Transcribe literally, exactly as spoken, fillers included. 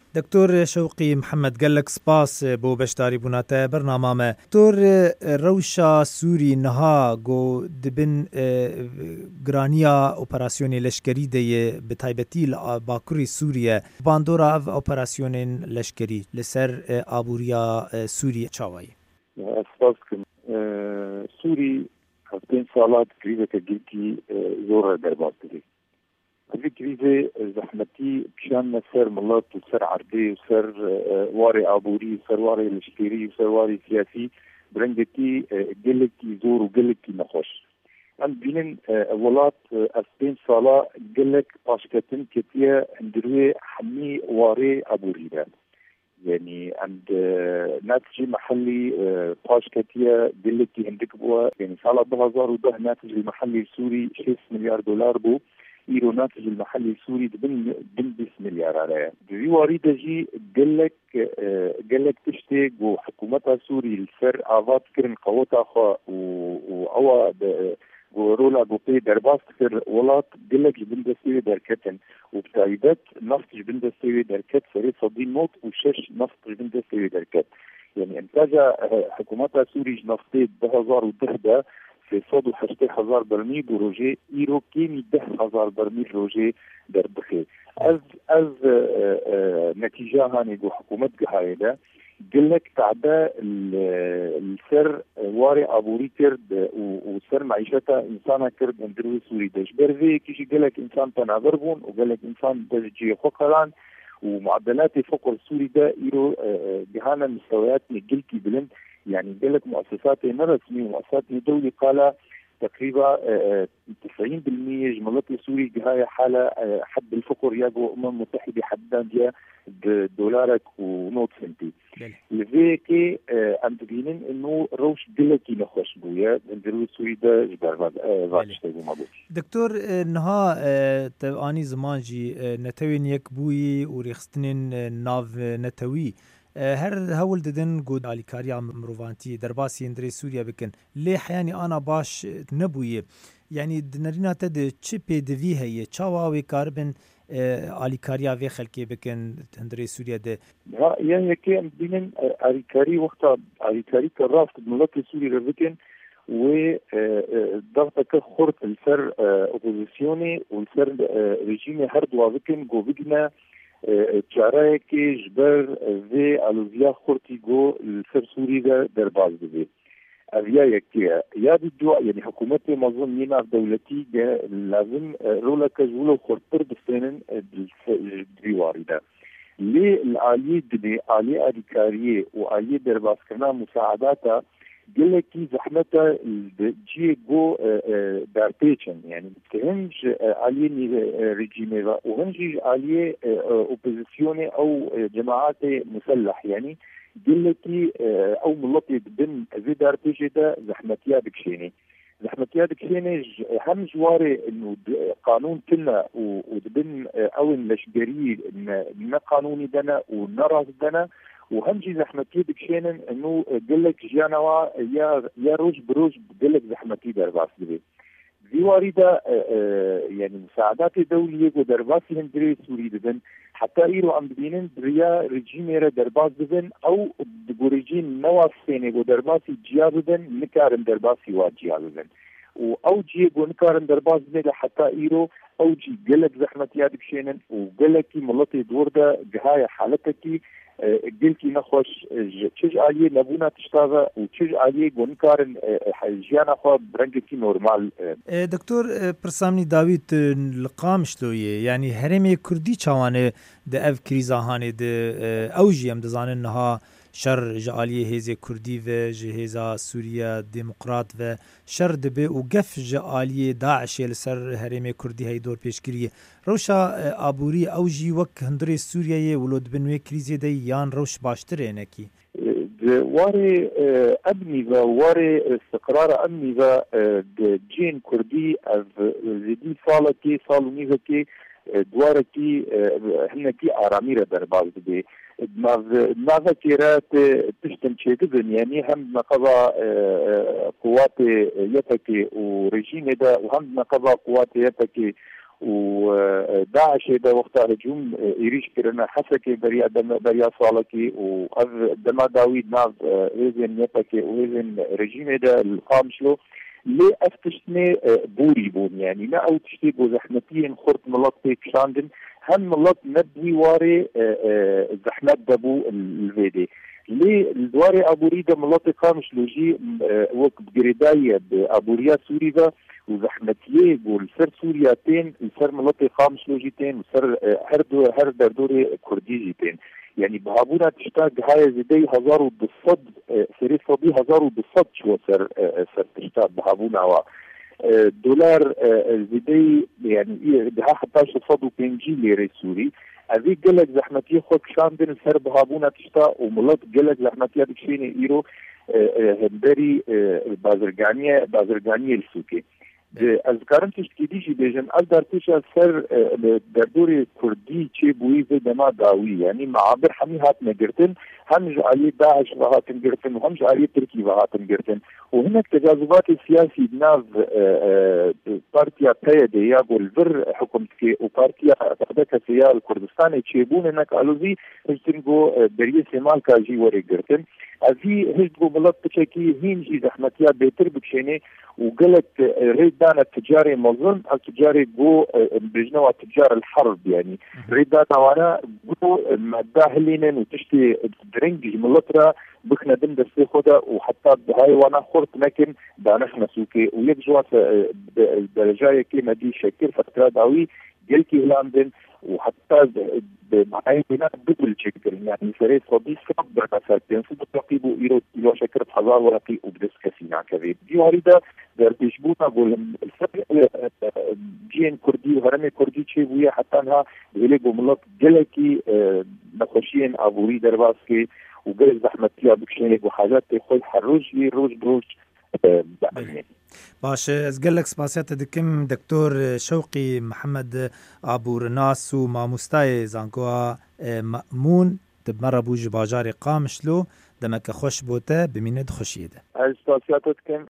دكتور شوقي محمد قال لك سباس بو بشتاري بناته برنامه ما دكتور روشا سوري نها جو دبن گرانیا اپراسیون لشکری دی بتایبتی باکوری سوریه باندورا اف اپراسیون لشکری لسر آبوریا سوری چاوی اساس کن سوری هفتین سالات کریزه که گلکی زور درباز دی هذه كريزة زحمتي بشان سر ملات وسر عربي وسر واري عبوري وسر واري الاشتيري وسر واري سياسي برنجتي قلتي زور وقلتي نخوش عند بينن ولات أسبين صالة قلك باشكتن كتية اندروي حمي واري عبوري ده يعني عند ناتج محلي باشكتية قلتي عندك بوا يعني صالة بهزار وده ناتج المحلي السوري شيس مليار دولار بو إيرو ناتج المحلي السوري بن بن بس مليار عليه. بيواري دجي قلك قلك تشتاق وحكومتها سوري الفر عضات كرن قوتها خا وأوا ورولا بوبي درباس كر ولات قلك جبن دستوي دركتن وبتايدات نفط جبن دستوي دركت فريد صدين موت وشش نفط جبن دستوي دركت. يعني انتاج حكومتها سوري نفطيت بهزار ودهده في صدو حشتي هزار برميل بروجي إيرو كيمي ده هزار برميل روجي در بخير از از نتيجة هاني جو حكومت قهايدا قلك تعدى السر واري عبوري كرد وسر معيشتها إنسانا كرد اندروي سوري داش برذي كيشي قلك إنسان تنعذربون وقلك إنسان دجي فقران ومعدلات فقر سوري ده إيرو جهانا مستويات نقلكي بلند يعني قالك مؤسسات رسمية ومؤسسات دولية قال تقريبا تسعين بالمئة جملات سوري هاي حالة حد الفقر يجو أمم متحدة حدان دولارك ونوت سنتي لذلك عند بينن إنه روش دلكي نخش بويا نديرو سوري ده جبر بعد شتاقو ما بوش دكتور نها تباني زمان جي نتوين يكبوي وريخستنين ناف نتوي هر هول ددن قود علي كاريا مروفانتي درباسي اندري سوريا بكن ليه حياني أنا باش نبوي يعني دنرينا تد چه دوی هي چاواوي كاربن علي كاريا في خلقي بكن اندري سوريا ده يعني كي بينن علي كاري وقتها علي كاري كراف ملك سوريا بكن و ضغطك خرط الفر اوبوزيسيوني والفر ريجيمي هردوا بكن جو بكنا چاره که جبر و الوزیا خورتی گو السر سوری ده در باز بده اویا یکیه یاد دو یعنی حکومت مظلوم نینا دولتی لازم رولا کجولو خورتر بسنن دیواری ده لی العالی دنی عالی ادکاریه و عالی در باز کرنا مساعداتا قال كي زحمتها جي جو دار بيتشن يعني تهنج عليه ريجيمي وهنجي عليه اوبوزيسيوني او جماعات مسلح يعني قال كي او ملطي بن زي دار بيجي ده زحمتيا بكشيني زحمتيا بكشيني هم جواري انه قانون كنا ودبن او لشجري ان قانوني دنا ونراس دنا وهمجي زحمتي بكشينن انه قلك جانوا يا يا روج بروج قلك زحمتي درباس دبي ديواري ده يعني مساعدات دولية ودرباسي هندري سوري دبن حتى ايرو عم بينن بريا ريجيميرا درباس دبن او دغوريجين نواف سيني ودرباسي جيا دبن نكارن درباسي واجيا دبن او جي نكارن درباس دبن حتى ايرو او جي قلك زحمتي بكشينن وقلك ملطي دور ده جهاية حالتكي قلتي نخوش تشج عليه نبونا تشتغل وتشج عليه قنكارن حيجيانا خو برنجتي نورمال. دكتور برسامني داويد لقام شلويه يعني هرمي كردي چوانه د اف كريزا هانه د اوجي ام دزان انها شر جاليه هزي كردي و جهزا سوريا ديمقراط و شر دبه وقف جاليه داعش لسر هرمي كردي هي دور پیشگیری روشا ابوري اوجي وك هندري سوريا ولود بنوي كريزي دي يان روش باشتر انكي واري أبني ذا واري استقرار أبني ذا جين كردي زدي صالتي صالو نيزكي دواركي هنكي آراميرة درباز دي ماذا كيرات تشتم شيء يعني هم نقضى قوات يتكي ورجيم ده وهم نقضى قوات يتكي وداعش هذا وقتها هجوم يريش كرنا حسكي بريا دم بريا صالكي وأذ دما داويد ناف هذين نيبكي وهذين رجيم هذا القامشلو ليه أفتشتني بوري بون يعني لا أو تشتي بوزحمتين خرط ملط بيك شاندن هم ملط ندوي واري زحمت دبو الفيدي ليه الدواري أبوريدا ملط قامش لوجي وقت جريداية بأبوريا سوريا وزحمتيه والسر سورياتين السر ملط قامش لوجيتين والسر هر دو هر دردوري كرديجيتين يعني بهابونا تشتاق هاي زيدي هزار وبالصد سريف صدي هزار وبالصد شو سر سر تشتاق بهابونا و دولار زيدي يعني بها حتى صد وبنجي ليري سوري هذه قلق زحمتيه خود شاندن سر بهابونا تشتاق وملط قلق زحمتيه بكشيني ايرو هندري بازرگانية بازرگانية السوكي از کارم تشکی دیجی بیجن از در پیش از سر در دور کردی چه بویی و دما داوی یعنی معابر همی هات نگرتن هم جعلی داعش و هات نگرتن و هم جعلی ترکی و هات نگرتن و هناك تجاذبات سياسي بناف بارتيا بيدي يا والفر حكومتك وبارتيا تخدك سيا الكردستان تشيبون انك الوزي هجتنجو بريه سمال كاجي وري قرتن هذه هجتنجو بلط تشكي هينجي زحمتيا بيتر بكشيني وقالت ريد دانا التجاري مظن التجاري جو بجنوة تجار الحرب يعني ريد دانا وانا جو مداهلين وتشتي درنج ملطرة بكنا دم دستي خدا وحتى بهاي وانا خورت لكن دانش مسوكي ويجوا الدرجة كيما دي شكل فترة داوي جلكي هلاندن وحتى معاي بناء دبل شكل يعني فريد صديق صبر مساكين صدق تقيبوا إيرو إلو شكرة حزار ورقي وبدس كسينا كذي دي هاريدا در بيشبونا قول الفرق جين كردي وهرمي كردي تشيبوية حتى انها بغلقوا ملط جلكي نخوشين أبوري درباسكي وقال زحمتيا بكشينك وحاجات تخوي حروج لي روج بروج بعمين باش از قال لك سپاسيات دكم دكتور شوقي محمد ابورناس وما مستاي زانكوا مأمون تبمر بوج باجاري قامشلو دمك خوش بوته بميند خوشيده از سپاسيات دكم